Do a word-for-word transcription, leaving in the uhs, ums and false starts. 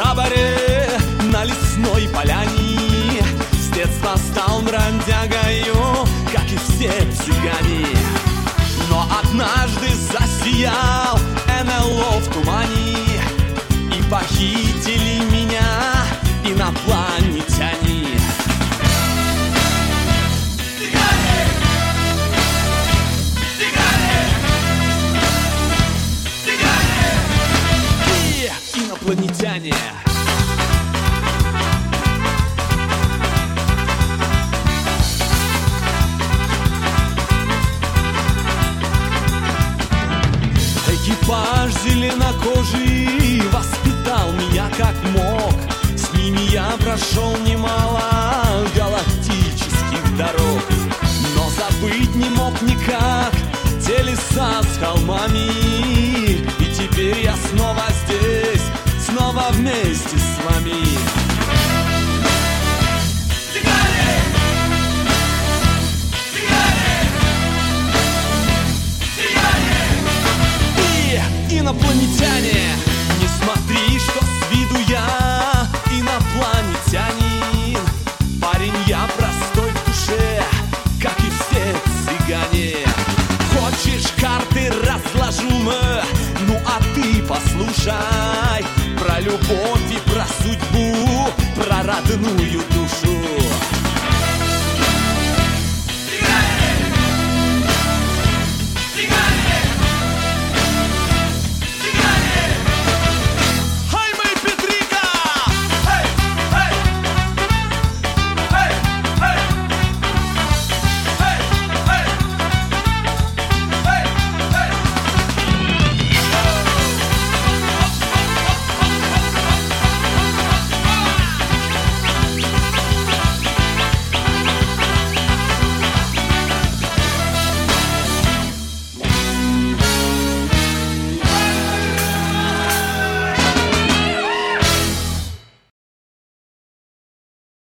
таборе на лесной поляне. С детства стал бродягою, как и все цыгане. Но однажды засиял эн эл о в тумане, и похитили меня инопланетяне. Цыгане! Цыгане! Цыгане! И инопланетяне. Экипаж зеленокожий воспитал меня как мог. С ними я прошел немало галактических дорог, но забыть не мог никак те леса с холмами. И теперь я снова здесь, снова вместе с вами. Цыгане! Цыгане! Цыгане! И инопланетяне! Не смотри, что с виду я инопланетянин. Парень, я простой в душе, как и все цыгане. Хочешь, карты разложу мы? Ну а ты послушай про любовь и про судьбу, про родную душу.